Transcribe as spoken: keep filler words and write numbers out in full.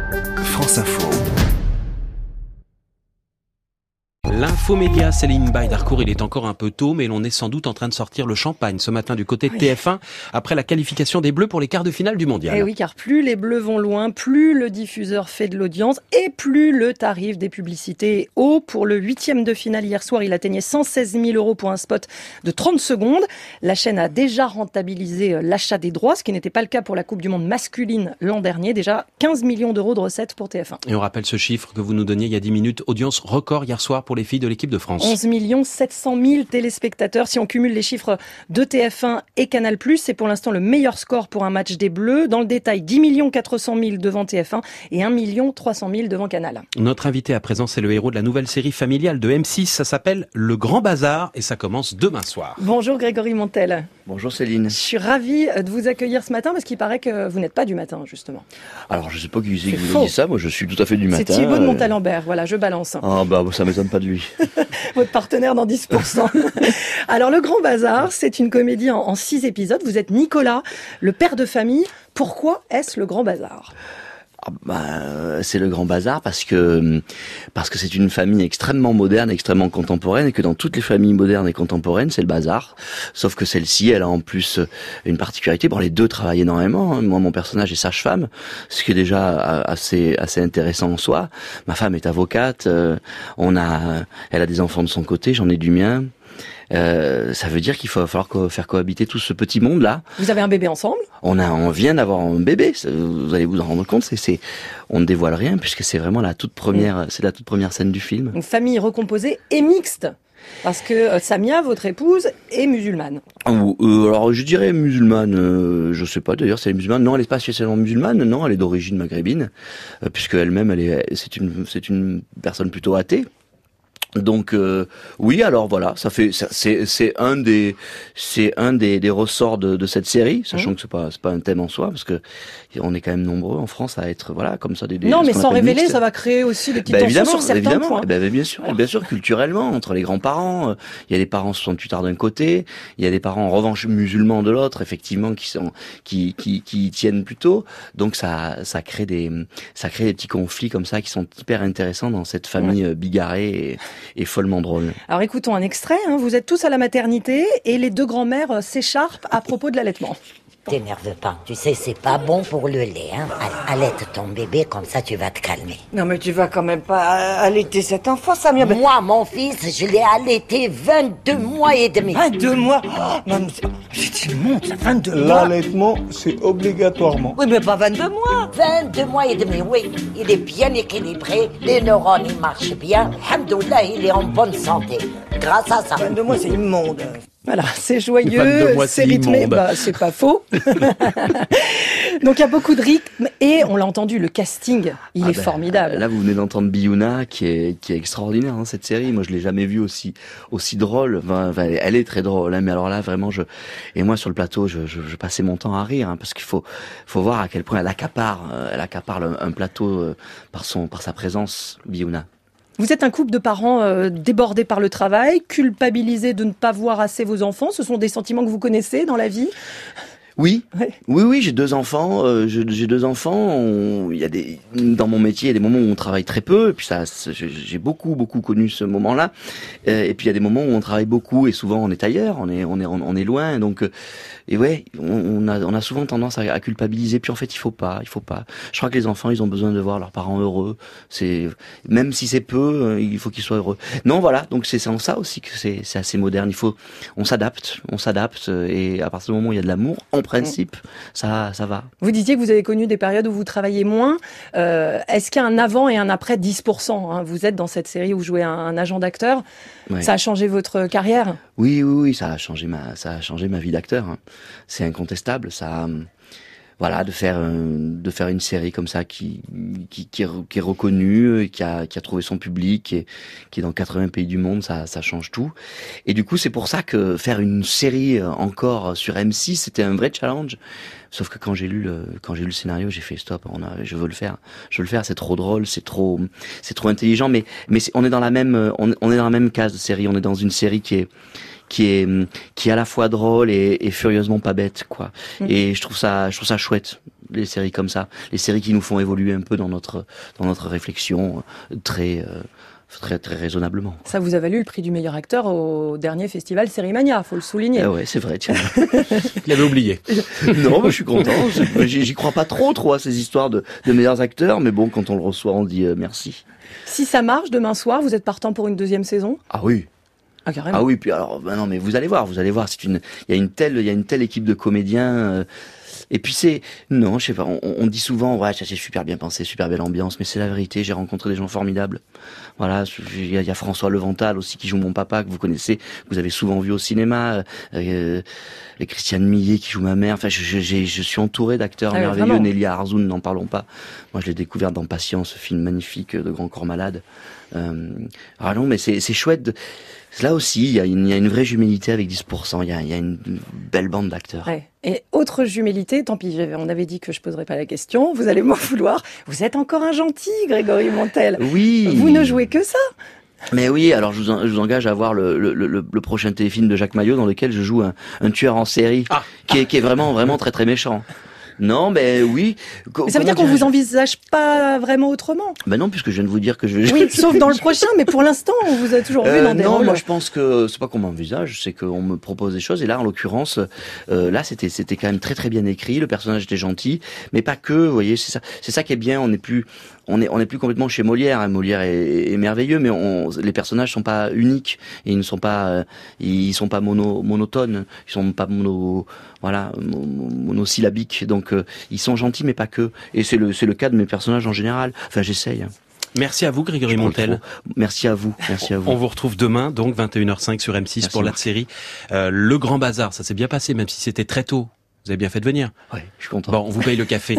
France Info. L'infomédia, Céline Baye-Darcourt, il est encore un peu tôt, mais l'on est sans doute en train de sortir le champagne ce matin du côté de T F un, après la qualification des Bleus pour les quarts de finale du Mondial. Et oui, car plus les Bleus vont loin, plus le diffuseur fait de l'audience et plus le tarif des publicités est haut. Pour le huitième de finale hier soir, il atteignait cent seize mille euros pour un spot de trente secondes. La chaîne a déjà rentabilisé l'achat des droits, ce qui n'était pas le cas pour la Coupe du Monde masculine l'an dernier. Déjà quinze millions d'euros de recettes pour T F un. Et on rappelle ce chiffre que vous nous donniez il y a dix minutes, audience record hier soir pour les filles de l'équipe de France. onze millions sept cent mille téléspectateurs. Si on cumule les chiffres de T F un et Canal+, c'est pour l'instant le meilleur score pour un match des Bleus. Dans le détail, dix millions quatre cent mille devant T F un et un million trois cent mille devant Canal. Notre invité à présent, c'est le héros de la nouvelle série familiale de M six. Ça s'appelle Le Grand Bazar et ça commence demain soir. Bonjour Grégory Montel. Bonjour Céline. Je suis ravie de vous accueillir ce matin parce qu'il paraît que vous n'êtes pas du matin, justement. Alors, je sais pas qui c'est qui vous dit ça. Moi, je suis tout à fait du matin. C'est Thibaut de Montalembert. Voilà, je balance. Ah bah, ça m'étonne pas de lui. Votre partenaire dans dix pour cent. Alors, Le Grand Bazar, c'est une comédie en, en six épisodes. Vous êtes Nicolas, le père de famille. Pourquoi est-ce Le Grand Bazar ? Ah bah, c'est le grand bazar parce que parce que c'est une famille extrêmement moderne, extrêmement contemporaine, et que dans toutes les familles modernes et contemporaines, c'est le bazar. Sauf que celle-ci, elle a en plus une particularité. Bon, les deux travaillent énormément. Hein. Moi, mon personnage est sage-femme, ce qui est déjà assez assez intéressant en soi. Ma femme est avocate. Euh, on a, elle a des enfants de son côté, j'en ai du mien. Euh, ça veut dire qu'il va falloir co- faire cohabiter tout ce petit monde-là. Vous avez un bébé ensemble ? On a, on vient d'avoir un bébé. Vous allez vous en rendre compte. C'est, c'est, on ne dévoile rien puisque c'est vraiment la toute première, mmh. c'est la toute première scène du film. Une famille recomposée et mixte. Parce que euh, Samia, votre épouse, est musulmane. Euh, alors je dirais musulmane, euh, je sais pas d'ailleurs si elle est musulmane. Non, elle n'est pas spécialement musulmane. Non, elle est d'origine maghrébine, euh, puisque elle-même, elle est, c'est une, c'est une personne plutôt athée. Donc euh, oui, alors voilà, ça fait ça, c'est c'est un des c'est un des, des ressorts de, de cette série, sachant mmh. que c'est pas c'est pas un thème en soi parce que on est quand même nombreux en France à être voilà comme ça des, des non mais sans révéler, mixtes. Ça va créer aussi des petites bah, tensions sur certains évidemment, points. Bah, bien sûr, bien sûr, culturellement entre les grands-parents, il y a des parents soixante-huit ans d'un côté, il y a des parents en revanche musulmans de l'autre, effectivement qui sont qui qui qui y tiennent plutôt, donc ça ça crée des ça crée des petits conflits comme ça qui sont hyper intéressants dans cette famille ouais. bigarrée et et follement drôle. Alors écoutons un extrait, hein. Vous êtes tous à la maternité et les deux grands-mères s'écharpent à propos de l'allaitement. T'énerve pas, tu sais c'est pas bon pour le lait, hein. Allaite ton bébé, comme ça tu vas te calmer. Non mais tu vas quand même pas allaiter cet enfant, Samia. Moi, mon fils, je l'ai allaité vingt-deux mois et demi. vingt-deux mois oh, non, c'est immonde, ça, vingt-deux mois. L'allaitement, c'est obligatoirement. Oui, mais pas vingt-deux mois. vingt-deux mois et demi, oui. Il est bien équilibré, les neurones, ils marchent bien. Alhamdoulilah, il est en bonne santé. Grâce à ça. vingt-deux mois, c'est immonde. Voilà, c'est joyeux, mois, c'est c'est rythmé, immonde. bah, c'est pas faux. Donc il y a beaucoup de rythme et on l'a entendu, le casting, il ah est ben, formidable. Là, vous venez d'entendre Biouna qui est qui est extraordinaire dans cette série. Moi, je l'ai jamais vue aussi aussi drôle. Enfin, elle est très drôle, hein, mais alors là, vraiment, je et moi sur le plateau, je, je, je passais mon temps à rire hein, parce qu'il faut faut voir à quel point elle accapare, elle accapare un, un plateau par son par sa présence, Biouna. Vous êtes un couple de parents euh, débordés par le travail, culpabilisés de ne pas voir assez vos enfants. Ce sont des sentiments que vous connaissez dans la vie ? Oui, ouais. oui, oui, j'ai deux enfants. Euh, j'ai, j'ai deux enfants. On, il y a des dans mon métier, il y a des moments où on travaille très peu. Et puis ça, j'ai beaucoup, beaucoup connu ce moment-là. Euh, et puis il y a des moments où on travaille beaucoup et souvent on est ailleurs, on est, on est, on est loin. Donc, euh, et ouais, on, on a, on a souvent tendance à, à culpabiliser. Puis en fait, il faut pas, il faut pas. Je crois que les enfants, ils ont besoin de voir leurs parents heureux. C'est même si c'est peu, il faut qu'ils soient heureux. Non, voilà. Donc c'est en ça aussi que c'est, c'est assez moderne. Il faut, on s'adapte, on s'adapte. Et à partir du moment où il y a de l'amour, on principe, ça, ça va. Vous disiez que vous avez connu des périodes où vous travaillez moins. Euh, est-ce qu'il y a un avant et un après dix pour cent hein? Vous êtes dans cette série où vous jouez un, un agent d'acteur. Ouais. Ça a changé votre carrière ? Oui, oui, oui, ça a changé ma, ça a changé ma vie d'acteur. Hein. C'est incontestable. Ça, voilà, de faire, de faire une série comme ça qui, qui, qui, est, qui est reconnue, qui a, qui a trouvé son public, qui est, qui est dans quatre-vingts pays du monde, ça, ça change tout. Et du coup, c'est pour ça que faire une série encore sur M six, c'était un vrai challenge. Sauf que quand j'ai lu le, quand j'ai lu le scénario, j'ai fait stop, on a, je veux le faire, je veux le faire, c'est trop drôle, c'est trop, c'est trop intelligent, mais, mais c'est, on est dans la même, on, on est dans la même case de série, on est dans une série qui est, qui est qui est à la fois drôle et, et furieusement pas bête, quoi. Mmh. Et je trouve ça je trouve ça chouette, les séries comme ça, les séries qui nous font évoluer un peu dans notre dans notre réflexion très euh, très très raisonnablement. Ça vous a valu le prix du meilleur acteur au dernier festival Sérimania, faut le souligner. Ah ouais, c'est vrai, tiens. Je l'avais oublié. Non, bah, je suis content. J'y, j'y crois pas trop, trop à ces histoires de, de meilleurs acteurs, mais bon, quand on le reçoit, on dit euh, merci. Si ça marche, demain soir, vous êtes partant pour une deuxième saison ? Ah oui. Ah, carrément. Ah oui, puis alors, ben non, mais vous allez voir, vous allez voir, c'est une, il y a une telle, il y a une telle équipe de comédiens. Euh, Et puis c'est, non, je sais pas, on, on dit souvent, ouais, ça c'est super bien pensé, super belle ambiance, mais c'est la vérité, j'ai rencontré des gens formidables. Voilà, il y a, il y a François Levental aussi qui joue mon papa, que vous connaissez, que vous avez souvent vu au cinéma, euh, et Christiane Millet qui joue ma mère, enfin je, je, je, je suis entouré d'acteurs ah, merveilleux, vraiment. Nélia Arzoun, n'en parlons pas. Moi je l'ai découvert dans Patience, ce film magnifique de Grand Corps Malade. Euh, ah non, mais c'est, c'est chouette de... Là aussi, il y, a une, il y a une vraie jumélité avec dix pour cent. Il y a, il y a une belle bande d'acteurs. Ouais. Et autre jumélité, tant pis, on avait dit que je poserais pas la question. Vous allez m'en vouloir. Vous êtes encore un gentil, Grégory Montel. Oui. Vous ne jouez que ça. Mais oui, alors je vous, en, je vous engage à voir le, le, le, le prochain téléfilm de Jacques Maillot dans lequel je joue un, un tueur en série ah. qui, est, qui est vraiment, vraiment très très méchant. Non, mais oui. Mais ça veut dire qu'on vous envisage pas vraiment autrement. Ben non, puisque je viens de vous dire que je vais... Oui, sauf dans le prochain, mais pour l'instant, on vous a toujours vu euh, dans des non, rôles. Non, moi je pense que c'est pas qu'on m'envisage, c'est qu'on me propose des choses. Et là, en l'occurrence, euh, là, c'était c'était quand même très très bien écrit. Le personnage était gentil, mais pas que. Vous voyez, c'est ça, c'est ça qui est bien. On n'est plus, on est, on est plus complètement chez Molière. Hein. Molière est, est merveilleux, mais on, les personnages sont pas uniques et ils ne sont pas, euh, ils sont pas mono, monotones. Ils sont pas mono, voilà, monosyllabiques. Donc euh, ils sont gentils, mais pas que. Et c'est le, c'est le cas de mes personnages en général. Enfin, j'essaye. Hein. Merci à vous, Grégory Montel. Merci à vous. Merci à vous. On vous retrouve demain, donc vingt et une heures cinq sur M six. Merci pour la série euh, Le Grand Bazar. Ça s'est bien passé, même si c'était très tôt. Vous avez bien fait de venir. Oui, je suis content. Bon, on vous paye le café.